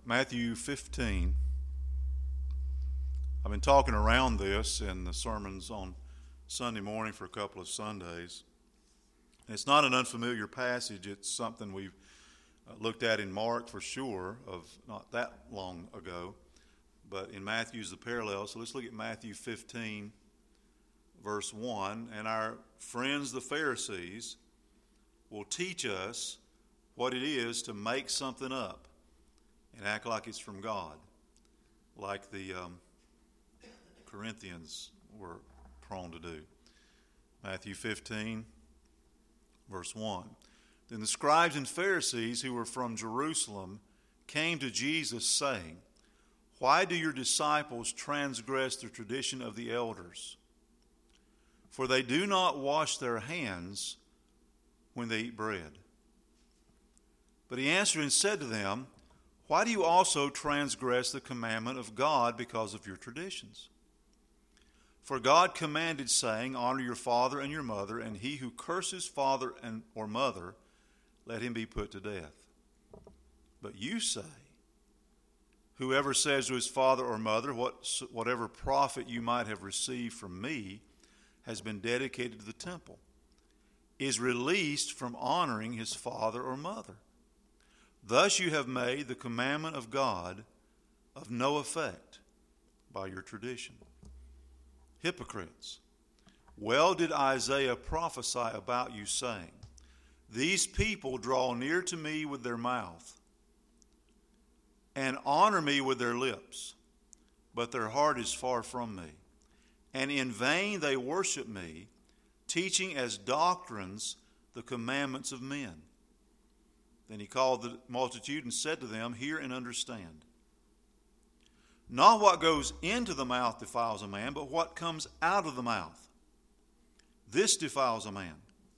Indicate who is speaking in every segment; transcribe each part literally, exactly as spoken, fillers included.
Speaker 1: Matthew fifteen. I've been talking around this in the sermons on Sunday morning for a couple of Sundays. It's not an unfamiliar passage. It's something we've looked at in Mark for sure, of not that long ago. But in Matthew's the parallel. So let's look at Matthew fifteen, verse one. And our friends the Pharisees will teach us what it is to make something up and act like it's from God, like the um, Corinthians were prone to do. Matthew fifteen, verse one. Then the scribes and Pharisees who were from Jerusalem came to Jesus, saying, "Why do your disciples transgress the tradition of the elders? For they do not wash their hands when they eat bread." But he answered and said to them, "Why do you also transgress the commandment of God because of your traditions? For God commanded, saying, Honor your father and your mother, and he who curses father and or mother, let him be put to death. But you say, Whoever says to his father or mother, what, whatever profit you might have received from me has been dedicated to the temple, is released from honoring his father or mother. Thus you have made the commandment of God of no effect by your tradition. Hypocrites, well did Isaiah prophesy about you, saying, These people draw near to me with their mouth and honor me with their lips, but their heart is far from me. And in vain they worship me, teaching as doctrines the commandments of men. Then he called the multitude and said to them, Hear and understand. Not what goes into the mouth defiles a man, but what comes out of the mouth. This defiles a man.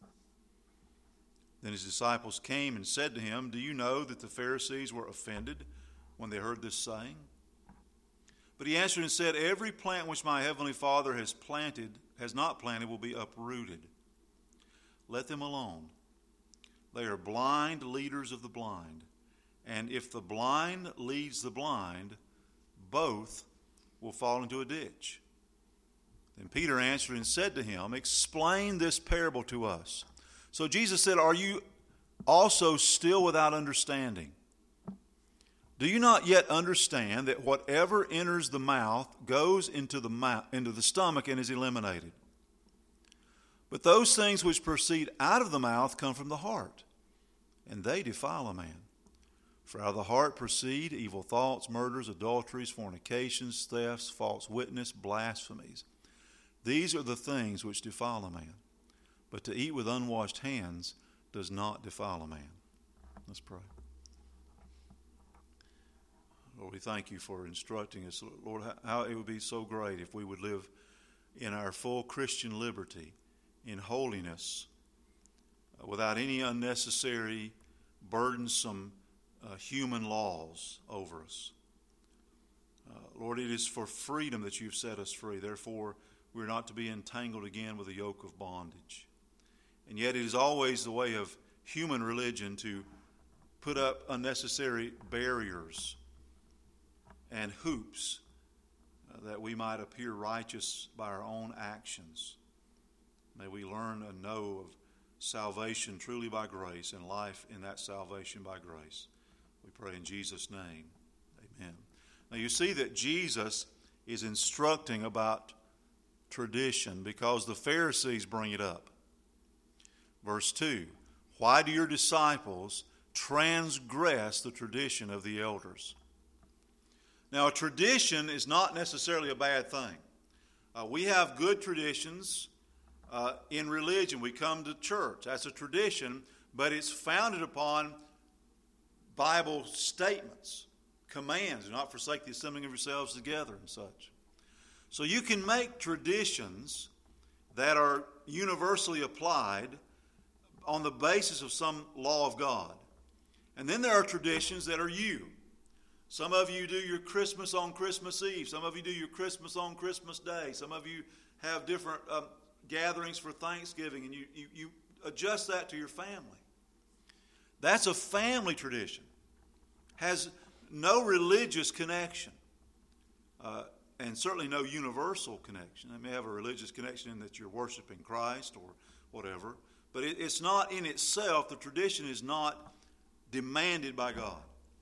Speaker 1: Then his disciples came and said to him, Do you know that the Pharisees were offended when they heard this saying? But he answered and said, Every plant which my heavenly Father has planted, has not planted, will be uprooted. Let them alone. They are blind leaders of the blind. And if the blind leads the blind, both will fall into a ditch. Then Peter answered and said to him, Explain this parable to us. So Jesus said, Are you also still without understanding? Do you not yet understand that whatever enters the mouth goes into the mouth, into the stomach and is eliminated? But those things which proceed out of the mouth come from the heart, and they defile a man. For out of the heart proceed evil thoughts, murders, adulteries, fornications, thefts, false witness, blasphemies. These are the things which defile a man. But to eat with unwashed hands does not defile a man. Let's pray. Lord, we thank you for instructing us. Lord, how it would be so great if we would live in our full Christian liberty, in holiness, without any unnecessary, burdensome uh, human laws over us. Uh, Lord, it is for freedom that you've set us free. Therefore, we're not to be entangled again with a yoke of bondage. And yet it is always the way of human religion to put up unnecessary barriers and hoops uh, that we might appear righteous by our own actions. May we learn and know of salvation truly by grace and life in that salvation by grace. We pray in Jesus' name. Amen. Now you see that Jesus is instructing about tradition because the Pharisees bring it up. Verse two, Why do your disciples transgress the tradition of the elders? Now a tradition is not necessarily a bad thing. Uh, we have good traditions uh, in religion. We come to church. That's a tradition, but it's founded upon Bible statements, commands. Do not forsake the assembling of yourselves together and such. So you can make traditions that are universally applied on the basis of some law of God. And then there are traditions that are you. Some of you do your Christmas on Christmas Eve. Some of you do your Christmas on Christmas Day. Some of you have different um, gatherings for Thanksgiving, and you, you, you adjust that to your family. That's a family tradition. Has no religious connection, uh, and certainly no universal connection. They may have a religious connection in that you're worshiping Christ or whatever, but it, it's not in itself, the tradition is not demanded by God.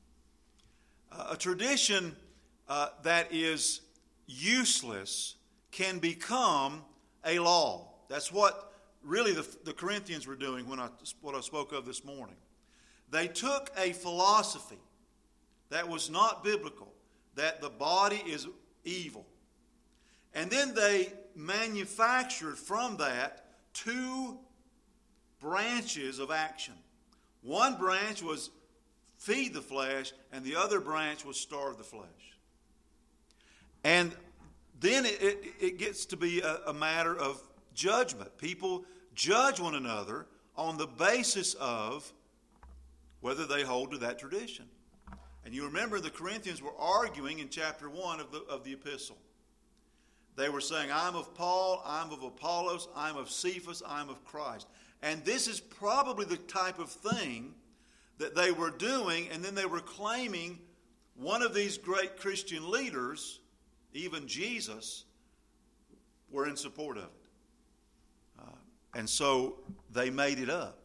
Speaker 1: Uh, a tradition uh, that is useless can become a law. That's what really the, the Corinthians were doing when I, what I spoke of this morning. They took a philosophy that was not biblical, that the body is evil, and then they manufactured from that two branches of action. One branch was feed the flesh, and the other branch was starve the flesh. And then it, it, it gets to be a, a matter of judgment. People judge one another on the basis of whether they hold to that tradition. And you remember the Corinthians were arguing in chapter one of the, of the epistle. They were saying, I'm of Paul, I'm of Apollos, I'm of Cephas, I'm of Christ. And this is probably the type of thing that they were doing, and then they were claiming one of these great Christian leaders, even Jesus, were in support of it. Uh, and so they made it up.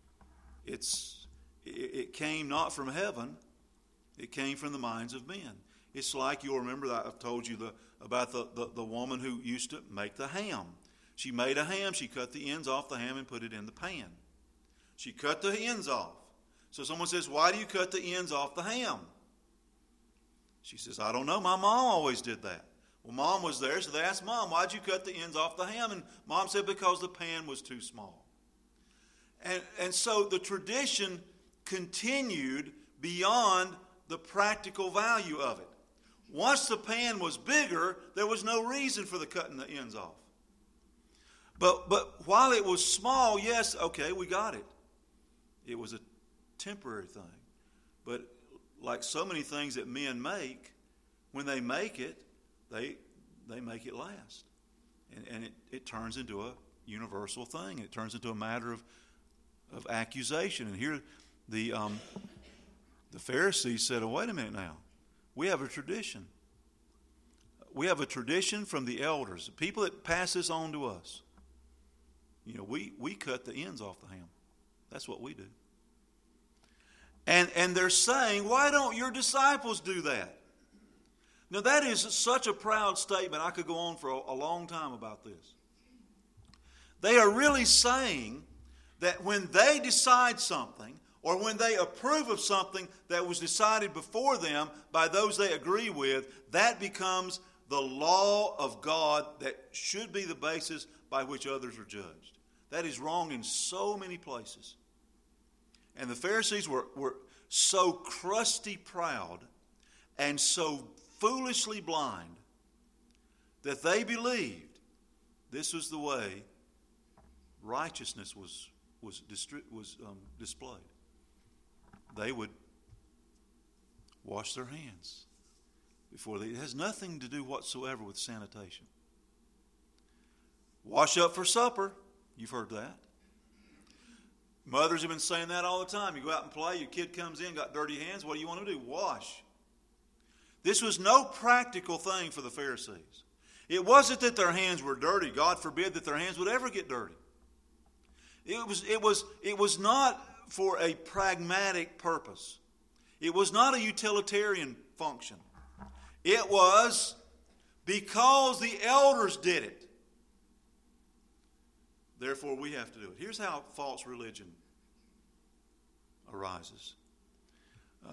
Speaker 1: It's it, it came not from heaven, it came from the minds of men. It's like, you'll remember that I've told you the, about the, the, the woman who used to make the ham. She made a ham, she cut the ends off the ham and put it in the pan. She cut the ends off. So someone says, why do you cut the ends off the ham? She says, I don't know, my mom always did that. Well, Mom was there, so they asked Mom, why'd you cut the ends off the ham? And Mom said, because the pan was too small. And, and so the tradition continued beyond the practical value of it. Once the pan was bigger, there was no reason for the cutting the ends off. But but while it was small, yes, okay, we got it. It was a temporary thing. But like so many things that men make, when they make it, they they make it last. And, and it, it turns into a universal thing. It turns into a matter of, of accusation. And here the um, the Pharisees said, oh, wait a minute now. We have a tradition. We have a tradition from the elders, the people that pass this on to us. You know, we, we cut the ends off the ham. That's what we do. And, and they're saying, why don't your disciples do that? Now, that is such a proud statement. I could go on for a, a long time about this. They are really saying that when they decide something, or when they approve of something that was decided before them by those they agree with, that becomes the law of God that should be the basis by which others are judged. That is wrong in so many places. And the Pharisees were, were so crusty proud and so foolishly blind that they believed this was the way righteousness was, was, distri- was um, displayed. They would wash their hands before they. It has nothing to do whatsoever with sanitation. Wash up for supper. You've heard that. Mothers have been saying that all the time. You go out and play, your kid comes in, got dirty hands. What do you want to do? Wash. This was no practical thing for the Pharisees. It wasn't that their hands were dirty. God forbid that their hands would ever get dirty. It was, it was, it was not for a pragmatic purpose. It was not a utilitarian function. It was because the elders did it. Therefore, we have to do it. Here's how false religion arises. Uh,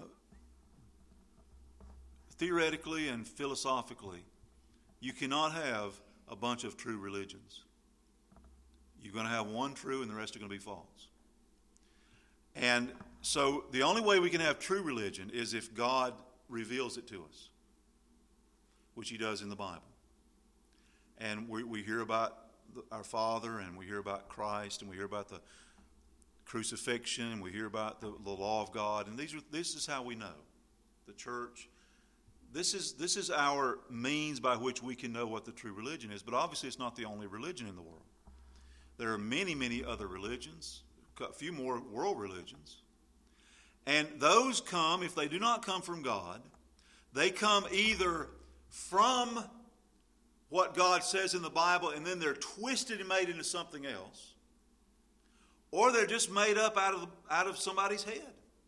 Speaker 1: theoretically and philosophically, you cannot have a bunch of true religions. You're going to have one true and the rest are going to be false. And so the only way we can have true religion is if God reveals it to us, which he does in the Bible. And we, we hear about the, our Father, and we hear about Christ, and we hear about the crucifixion, and we hear about the, the law of God. And these are, this is how we know. The church, this is, this is our means by which we can know what the true religion is. But obviously it's not the only religion in the world. There are many, many other religions. A few more world religions. And those come, if they do not come from God, they come either from what God says in the Bible and then they're twisted and made into something else, or they're just made up out of, the, out of somebody's head.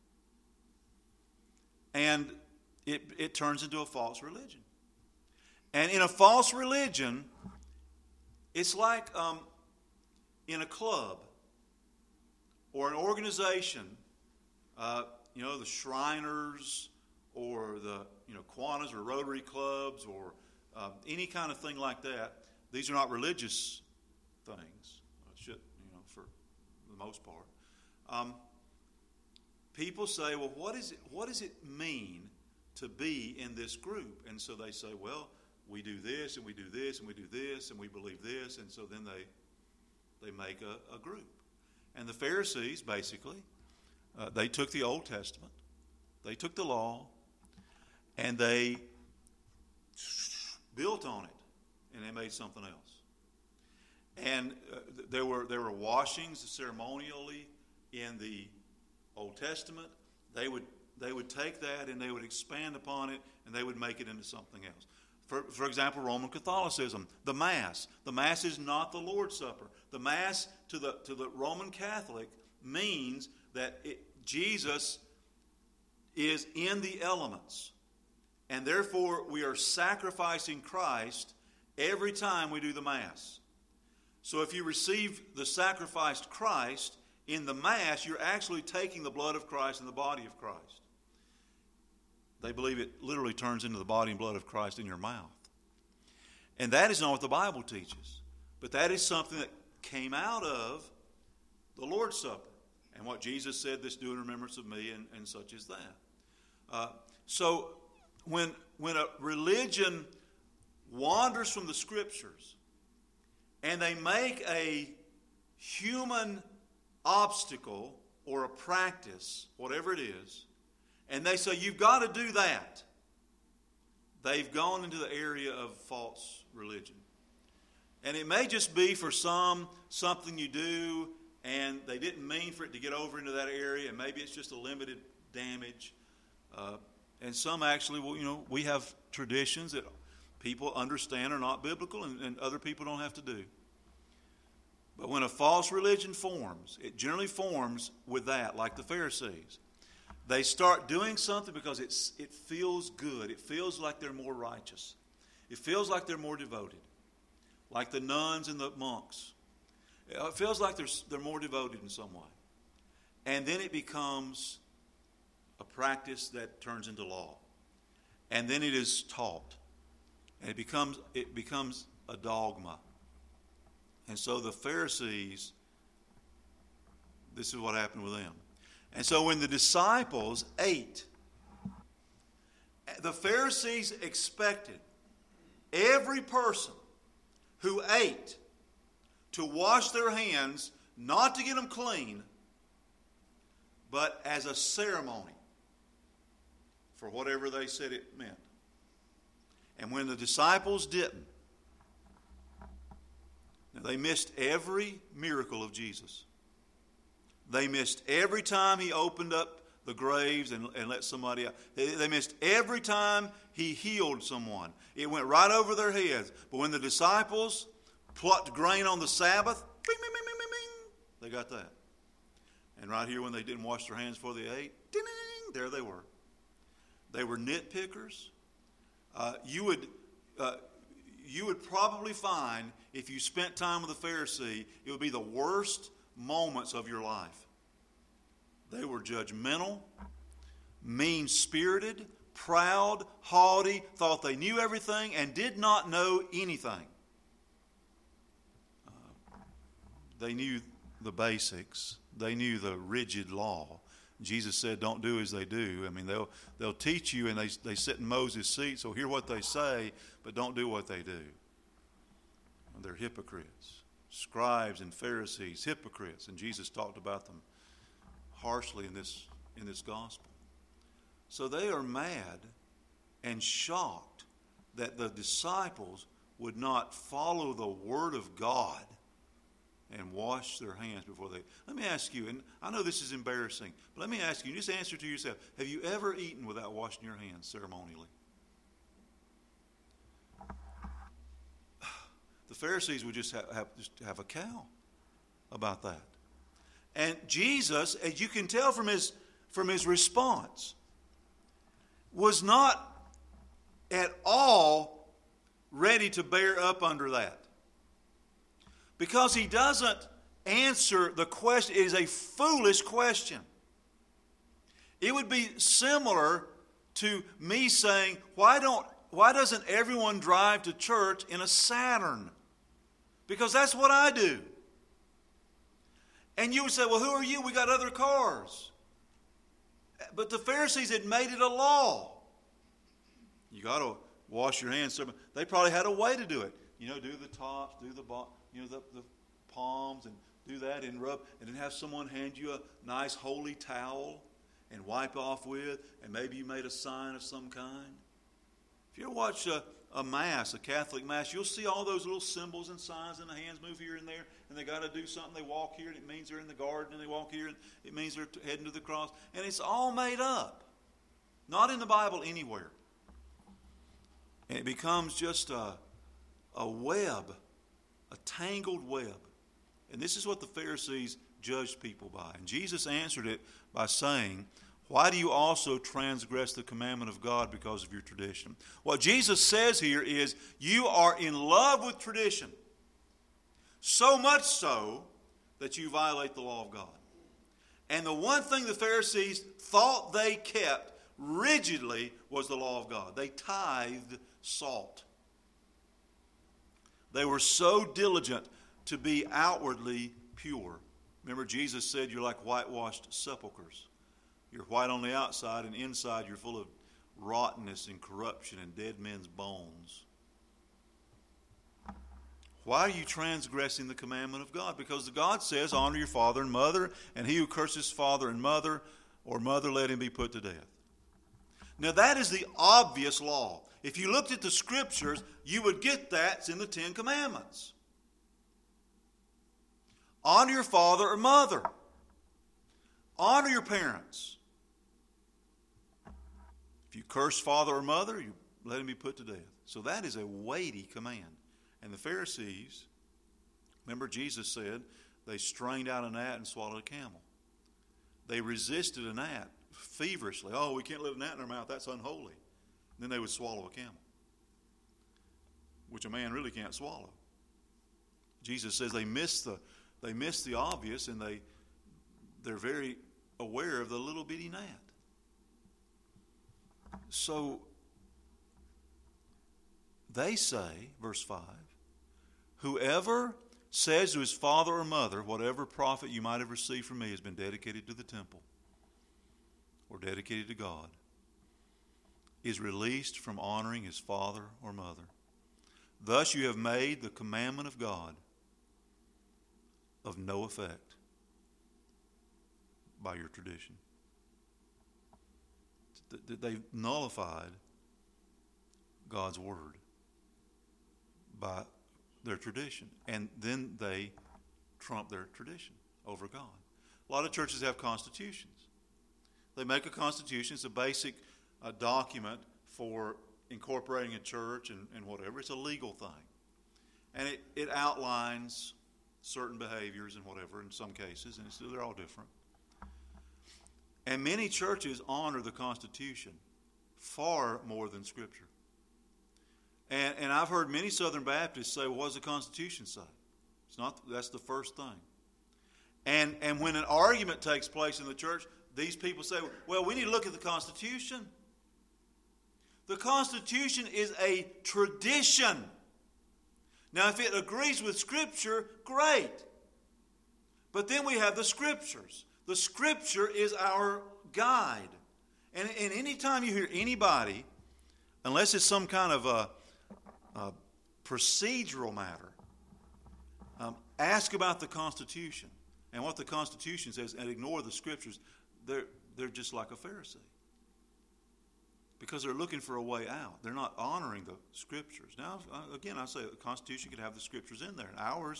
Speaker 1: And it, it turns into a false religion. And in a false religion, it's like um, in a club or an organization, uh, you know, the Shriners or the, you know, Kiwanis or Rotary clubs or uh, any kind of thing like that. These are not religious things, should, you know, for the most part. Um, people say, well, what is it, what does it mean to be in this group? And so they say, well, we do this and we do this and we do this and we believe this, and so then they they make a, a group. And the Pharisees, basically, uh, they took the Old Testament, they took the law, and they built on it, and they made something else. And uh, there were there were washings ceremonially in the Old Testament. They would they would take that and they would expand upon it, and they would make it into something else. For, for example, Roman Catholicism, the Mass. The Mass is not the Lord's Supper. The Mass to the to the Roman Catholic means that it, Jesus is in the elements. And therefore, we are sacrificing Christ every time we do the Mass. So if you receive the sacrificed Christ in the Mass, you're actually taking the blood of Christ and the body of Christ. They believe it literally turns into the body and blood of Christ in your mouth. And that is not what the Bible teaches. But that is something that came out of the Lord's Supper. And what Jesus said, this do in remembrance of me, and, and such as that. Uh, so when, when a religion wanders from the Scriptures and they make a human obstacle or a practice, whatever it is, and they say, you've got to do that, they've gone into the area of false religion. And it may just be for some something you do and they didn't mean for it to get over into that area, and maybe it's just a limited damage. Uh, and some actually, well, you know, we have traditions that people understand are not biblical, and, and other people don't have to do. But when a false religion forms, it generally forms with that, like the Pharisees. They start doing something because it's, it feels good. It feels like they're more righteous. It feels like they're more devoted, like the nuns and the monks. It feels like they're, they're more devoted in some way. And then it becomes a practice that turns into law. And then it is taught. And it becomes, it becomes a dogma. And so the Pharisees, this is what happened with them. And so when the disciples ate, the Pharisees expected every person who ate to wash their hands, not to get them clean, but as a ceremony for whatever they said it meant. And when the disciples didn't, they missed every miracle of Jesus. They missed every time he opened up the graves and, and let somebody out. They, they missed every time he healed someone. It went right over their heads. But when the disciples plucked grain on the Sabbath, bing, bing, bing, bing, bing, bing, they got that. And right here when they didn't wash their hands before they ate, ding, ding, ding, there they were. They were nitpickers. Uh, you would... Uh, You would probably find, if you spent time with a Pharisee, it would be the worst moments of your life. They were judgmental, mean-spirited, proud, haughty, thought they knew everything, and did not know anything. Uh, they knew the basics. They knew the rigid law. Jesus said, don't do as they do. I mean, they'll they'll teach you, and they they sit in Moses' seat, so hear what they say, but don't do what they do. And they're hypocrites. Scribes and Pharisees, hypocrites. And Jesus talked about them harshly in this in this gospel. So they are mad and shocked that the disciples would not follow the word of God and wash their hands before they... Let me ask you, and I know this is embarrassing, but let me ask you, just answer to yourself, have you ever eaten without washing your hands ceremonially? The Pharisees would just have, have, just have a cow about that. And Jesus, as you can tell from his, from his response, was not at all ready to bear up under that. Because he doesn't answer the question. It is a foolish question. It would be similar to me saying, why don't why doesn't everyone drive to church in a Saturn? Because that's what I do. And you would say, well, who are you? We got other cars. But the Pharisees had made it a law. You got to wash your hands. They probably had a way to do it. You know, do the tops, do the you know the, the palms, and do that and rub, and then have someone hand you a nice holy towel and wipe off with, and maybe you made a sign of some kind. If you ever watch a, a mass, a Catholic mass, you'll see all those little symbols and signs, and the hands move here and there, and they got to do something. They walk here, and it means they're in the garden, and they walk here, and it means they're heading to the cross. And it's all made up. Not in the Bible anywhere. And it becomes just a, a web, a tangled web. And this is what the Pharisees judged people by. And Jesus answered it by saying, why do you also transgress the commandment of God because of your tradition? What Jesus says here is, you are in love with tradition. So much so that you violate the law of God. And the one thing the Pharisees thought they kept rigidly was the law of God. They tithed salt. They were so diligent to be outwardly pure. Remember, Jesus said you're like whitewashed sepulchres. You're white on the outside, and inside you're full of rottenness and corruption and dead men's bones. Why are you transgressing the commandment of God? Because God says, honor your father and mother, and he who curses father and mother or mother, let him be put to death. Now that is the obvious law. If you looked at the scriptures, you would get that. It's in the Ten Commandments. Honor your father or mother. Honor your parents. If you curse father or mother, you let him be put to death. So that is a weighty command. And the Pharisees, remember Jesus said, they strained out a gnat and swallowed a camel. They resisted a gnat feverishly. Oh, we can't let a gnat in our mouth. That's unholy. And then they would swallow a camel, which a man really can't swallow. Jesus says they miss the they miss the obvious, and they they're very aware of the little bitty gnat. So they say, verse five, whoever says to his father or mother, whatever profit you might have received from me has been dedicated to the temple or dedicated to God, is released from honoring his father or mother. Thus you have made the commandment of God of no effect by your tradition. They've nullified God's word by their tradition. And then they trump their tradition over God. A lot of churches have constitutions. They make a constitution. It's a basic a document for incorporating a church and, and whatever. It's a legal thing. And it, it outlines certain behaviors and whatever in some cases, and it's, they're all different. And many churches honor the Constitution far more than Scripture. And, and I've heard many Southern Baptists say, well, what does the Constitution say? It's not, that's the first thing. And, and when an argument takes place in the church, these people say, well, we need to look at the Constitution. The Constitution is a tradition. Now, if it agrees with Scripture, great. But then we have the Scriptures. The Scripture is our guide. And, and any time you hear anybody, unless it's some kind of a, a procedural matter, um, ask about the Constitution and what the Constitution says and ignore the Scriptures, they're, they're just like a Pharisee. Because they're looking for a way out. They're not honoring the Scriptures. Now, again, I say the Constitution could have the Scriptures in there. Ours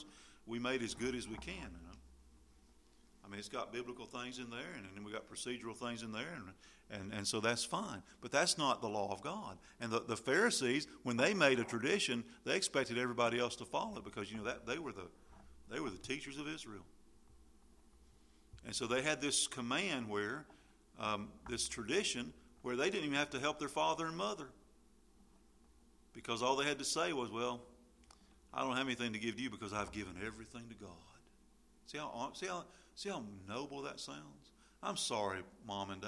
Speaker 1: we made as good as we can. You know? I mean, it's got biblical things in there, and then we got procedural things in there, and, and, and so that's fine. But that's not the law of God. And the, the Pharisees, when they made a tradition, they expected everybody else to follow it because, you know, that they were the they were the teachers of Israel. And so they had this command where, um, this tradition, where they didn't even have to help their father and mother. Because all they had to say was, well, I don't have anything to give to you because I've given everything to God. See how, see how, see how noble that sounds? I'm sorry, Mom and Dad.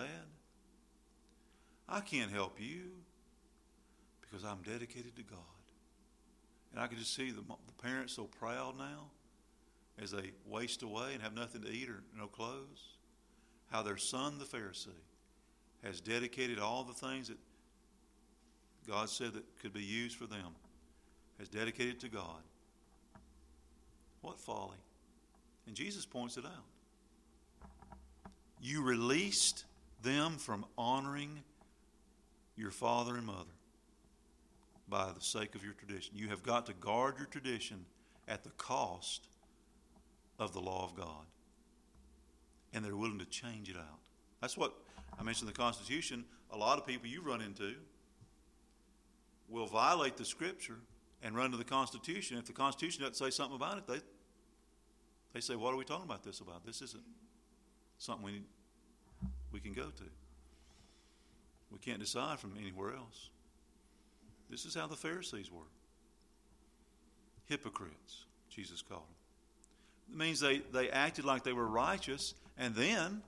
Speaker 1: I can't help you because I'm dedicated to God. And I can just see the, the parents so proud now as they waste away and have nothing to eat or no clothes, how their son, the Pharisee, has dedicated all the things that God said that could be used for them, has dedicated to God. What folly. And Jesus points it out. You released them from honoring your father and mother by the sake of your tradition. You have got to guard your tradition at the cost of the law of God. And they're willing to change it out. That's what I mentioned in the Constitution. A lot of people you run into will violate the Scripture and run to the Constitution. If the Constitution doesn't say something about it, they they say, what are we talking about this about? This isn't something we need, we can go to. We can't decide from anywhere else. This is how the Pharisees were. Hypocrites, Jesus called them. It means they, they acted like they were righteous, and then,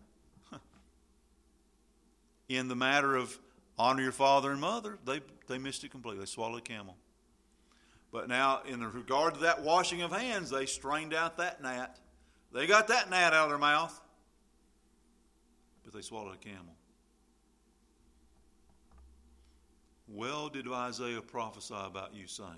Speaker 1: in the matter of honor your father and mother, they, they missed it completely. They swallowed a camel. But now, in regard to that washing of hands, they strained out that gnat. They got that gnat out of their mouth, but they swallowed a camel. Well did Isaiah prophesy about you, saying,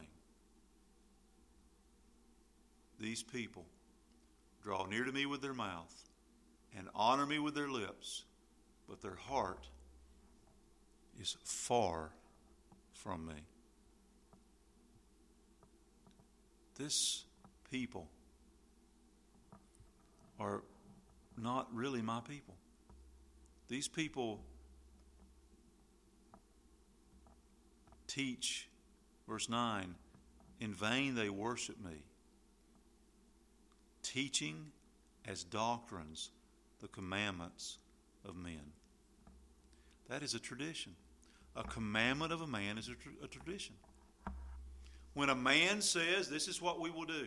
Speaker 1: these people draw near to me with their mouth and honor me with their lips, but their heart is far from me. This people are not really my people. These people teach, verse nine, in vain they worship me, teaching as doctrines the commandments of men. That is a tradition. A commandment of a man is a, tra- a tradition. When a man says, this is what we will do.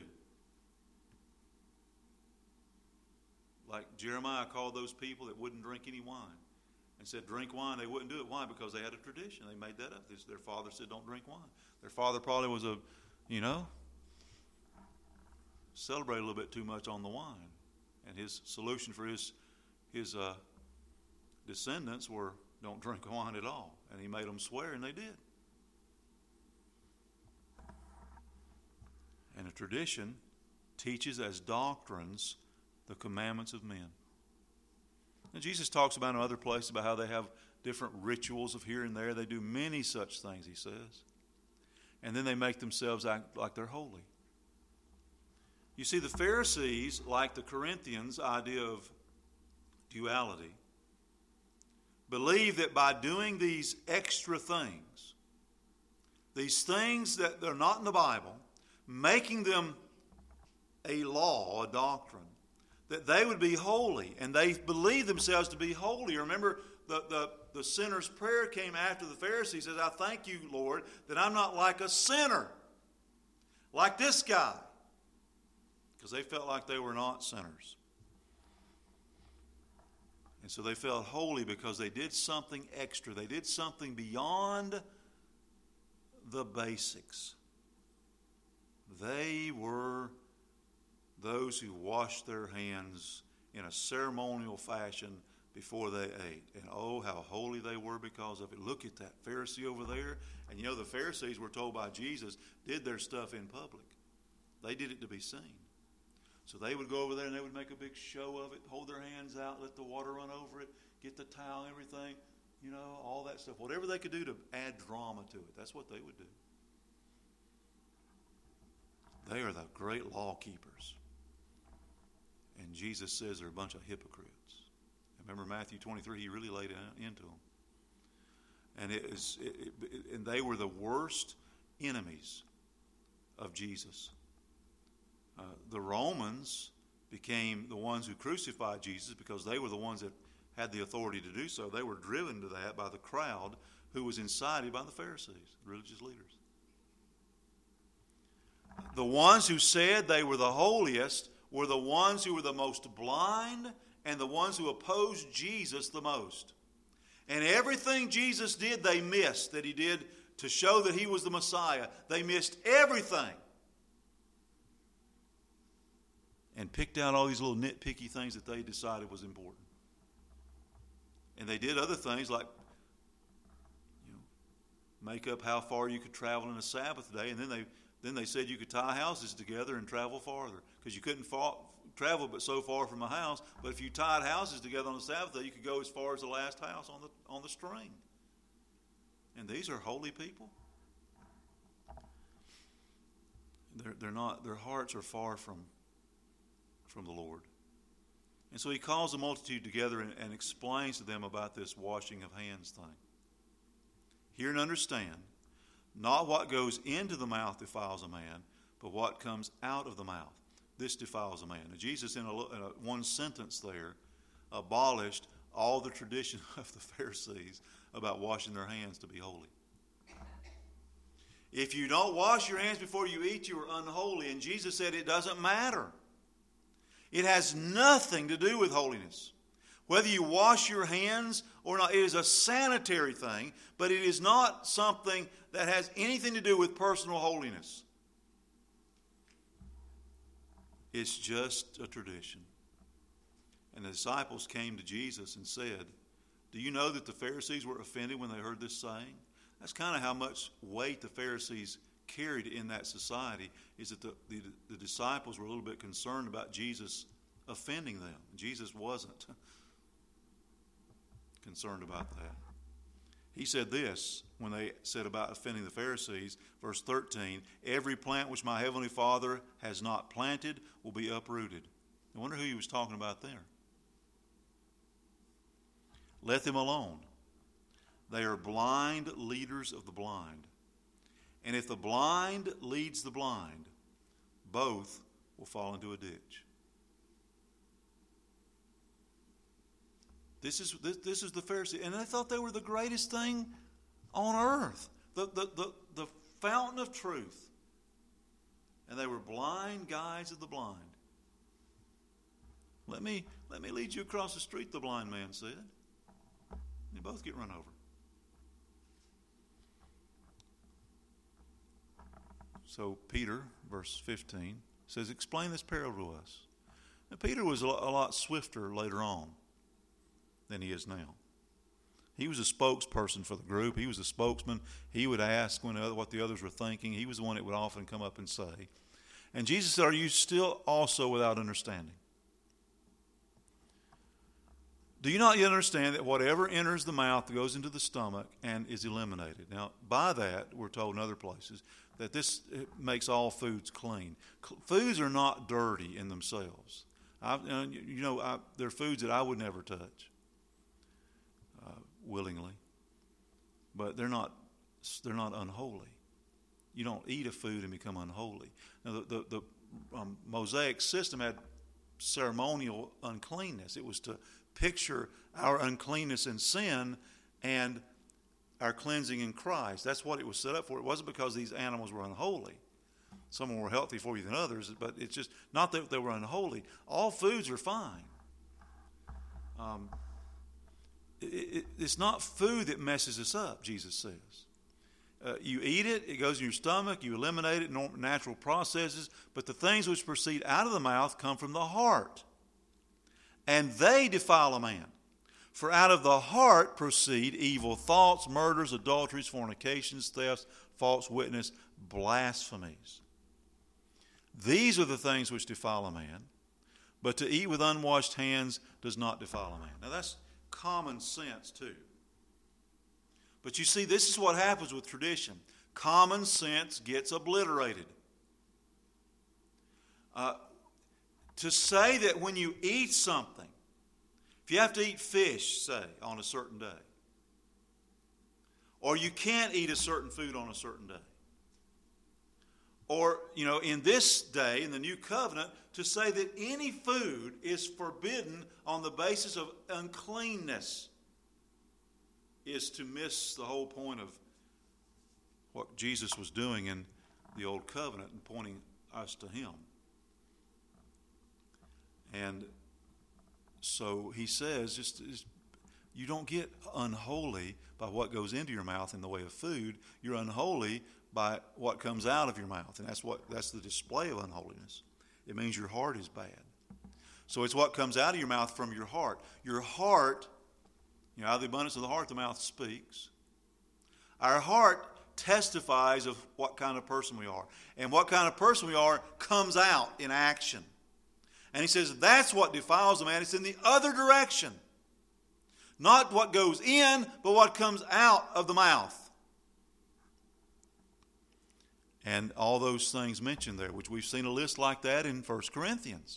Speaker 1: Like Jeremiah called those people that wouldn't drink any wine and said, drink wine. They wouldn't do it. Why? Because they had a tradition. They made that up. This, their father said, don't drink wine. Their father probably was a, you know, celebrated a little bit too much on the wine. And his solution for his, his uh, descendants were, don't drink wine at all. And he made them swear, and they did. And a tradition teaches as doctrines the commandments of men. And Jesus talks about in other places about how they have different rituals of here and there. They do many such things, he says. And then they make themselves act like they're holy. You see, the Pharisees, like the Corinthians' idea of duality, believe that by doing these extra things, these things that are not in the Bible, making them a law, a doctrine, that they would be holy. And they believe themselves to be holy. Remember, the, the, the sinner's prayer came after the Pharisee. He says, I thank you, Lord, that I'm not like a sinner, like this guy. Because they felt like they were not sinners. And so they felt holy because they did something extra. They did something beyond the basics. They were those who washed their hands in a ceremonial fashion before they ate. And oh, how holy they were because of it. Look at that Pharisee over there. And you know, the Pharisees were told by Jesus, did their stuff in public. They did it to be seen. So they would go over there and they would make a big show of it, hold their hands out, let the water run over it, get the towel and everything, you know, all that stuff. Whatever they could do to add drama to it, that's what they would do. They are the great law keepers. And Jesus says they're a bunch of hypocrites. Remember Matthew twenty-three, he really laid it into them. And, it is, it, it, and they were the worst enemies of Jesus. Uh, the Romans became the ones who crucified Jesus because they were the ones that had the authority to do so. They were driven to that by the crowd who was incited by the Pharisees, religious leaders. The ones who said they were the holiest were the ones who were the most blind and the ones who opposed Jesus the most. And everything Jesus did, they missed that he did to show that he was the Messiah. They missed everything. And picked out all these little nitpicky things that they decided was important. And they did other things like, you know, make up how far you could travel in a Sabbath day. And then they then they said you could tie houses together and travel farther. Because you couldn't fa- travel but so far from a house. But if you tied houses together on the Sabbath day, you could go as far as the last house on the on the string. And these are holy people. They're, they're not, their hearts are far from, from the Lord. And so he calls the multitude together and, and explains to them about this washing of hands thing. Hear and understand, not what goes into the mouth defiles a man, but what comes out of the mouth. This defiles a man. Now, Jesus, in, a, in a, one sentence there, abolished all the tradition of the Pharisees about washing their hands to be holy. If you don't wash your hands before you eat, you are unholy. And Jesus said it doesn't matter. It has nothing to do with holiness. Whether you wash your hands or not, it is a sanitary thing, but it is not something that has anything to do with personal holiness. It's just a tradition. And the disciples came to Jesus and said, do you know that the Pharisees were offended when they heard this saying? That's kind of how much weight the Pharisees carried in that society, is that the, the, the disciples were a little bit concerned about Jesus offending them. Jesus wasn't concerned about that. He said this when they said about offending the Pharisees, verse thirteen, every plant which my heavenly Father has not planted will be uprooted. I wonder who he was talking about there. Let them alone. They are blind leaders of the blind. And if the blind leads the blind, both will fall into a ditch. This is this, this is the Pharisees, and they thought they were the greatest thing on earth, the, the, the, the fountain of truth. And they were blind guides of the blind. Let me, let me lead you across the street, the blind man said. They both get run over. So Peter, verse fifteen, says, explain this parable to us. Now, Peter was a lot swifter later on than he is now. He was a spokesperson for the group. He was a spokesman. He would ask when other, what the others were thinking. He was the one that would often come up and say. And Jesus said, are you still also without understanding? Do you not yet understand that whatever enters the mouth goes into the stomach and is eliminated? Now, by that, we're told in other places, that this makes all foods clean. Foods are not dirty in themselves. I, you know, I, they're foods that I would never touch uh, willingly, but they're not they're not unholy. You don't eat a food and become unholy. Now, the the, the um, Mosaic system had ceremonial uncleanness. It was to picture our uncleanness and sin and our cleansing in Christ. That's what it was set up for. It wasn't because these animals were unholy. Some were more healthy for you than others, but it's just not that they were unholy. All foods are fine. Um, it, it, it's not food that messes us up, Jesus says. Uh, you eat it, it goes in your stomach, you eliminate it, normal, natural processes, but the things which proceed out of the mouth come from the heart, and they defile a man. For out of the heart proceed evil thoughts, murders, adulteries, fornications, thefts, false witness, blasphemies. These are the things which defile a man, but to eat with unwashed hands does not defile a man. Now that's common sense too. But you see, this is what happens with tradition. Common sense gets obliterated. Uh, to say that when you eat something, if you have to eat fish, say, on a certain day, or you can't eat a certain food on a certain day, or, you know, in this day, in the new covenant, to say that any food is forbidden on the basis of uncleanness is to miss the whole point of what Jesus was doing in the old covenant and pointing us to him. And so he says, just, just you don't get unholy by what goes into your mouth in the way of food. You're unholy by what comes out of your mouth. And that's what that's the display of unholiness. It means your heart is bad. So it's what comes out of your mouth from your heart. Your heart, you know, out of the abundance of the heart, the mouth speaks. Our heart testifies of what kind of person we are. And what kind of person we are comes out in action. And he says that's what defiles a man. It's in the other direction. Not what goes in, but what comes out of the mouth. And all those things mentioned there, which we've seen a list like that in First Corinthians.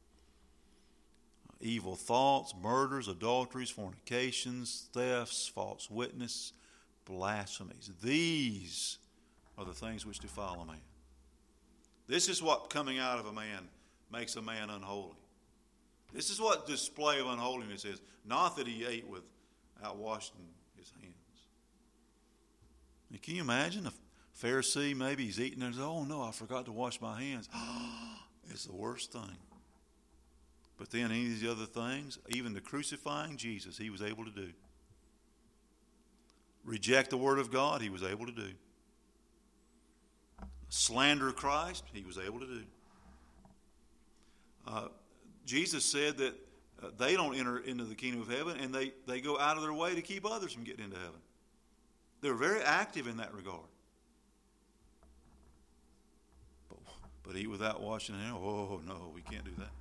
Speaker 1: Evil thoughts, murders, adulteries, fornications, thefts, false witness, blasphemies. These are the things which defile a man. This is what coming out of a man makes a man unholy. This is what display of unholiness is. Not that he ate without washing his hands. And can you imagine a Pharisee, maybe he's eating and says, oh no, I forgot to wash my hands. It's the worst thing. But then any of these other things, even the crucifying Jesus, he was able to do. Reject the word of God, he was able to do. Slander Christ, he was able to do. Uh, Jesus said that uh, they don't enter into the kingdom of heaven, and they, they go out of their way to keep others from getting into heaven. They're very active in that regard. But, but eat without washing hands, oh no, we can't do that.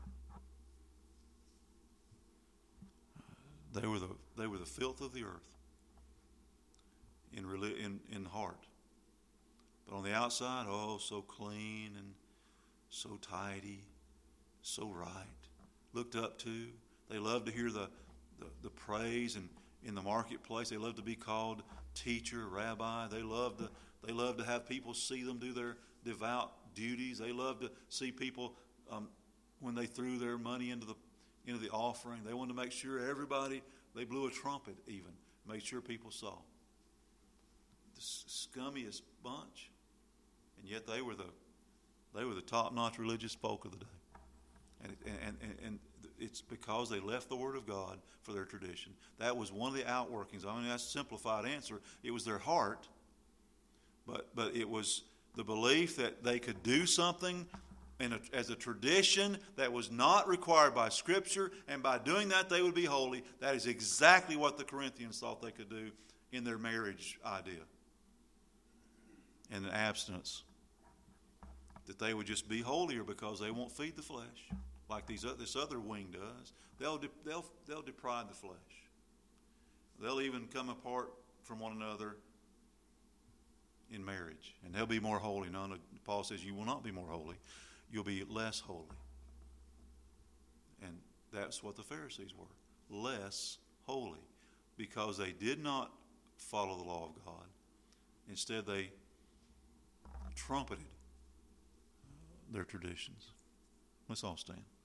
Speaker 1: They were the they were the filth of the earth in in in heart, but on the outside, oh, so clean and so tidy, so right, looked up to. They loved to hear the, the the praise, and in the marketplace, they loved to be called teacher, rabbi. They loved to they loved to have people see them do their devout duties. They loved to see people um, when they threw their money into the into the offering. They wanted to make sure everybody, they blew a trumpet even, made sure people saw. The scummiest bunch. And yet they were the they were the top-notch religious folk of the day. And, it, and, and, and it's because they left the Word of God for their tradition. That was one of the outworkings. I mean, that's a simplified answer. It was their heart, but but it was the belief that they could do something in a, as a tradition that was not required by Scripture, and by doing that they would be holy. That is exactly what the Corinthians thought they could do in their marriage idea and the abstinence. That they would just be holier because they won't feed the flesh like these this other wing does. They'll de, they'll they'll deprive the flesh. They'll even come apart from one another in marriage, and they'll be more holy. None of, Paul says you will not be more holy. You'll be less holy. And that's what the Pharisees were, less holy, because they did not follow the law of God. Instead, they trumpeted their traditions. Let's all stand.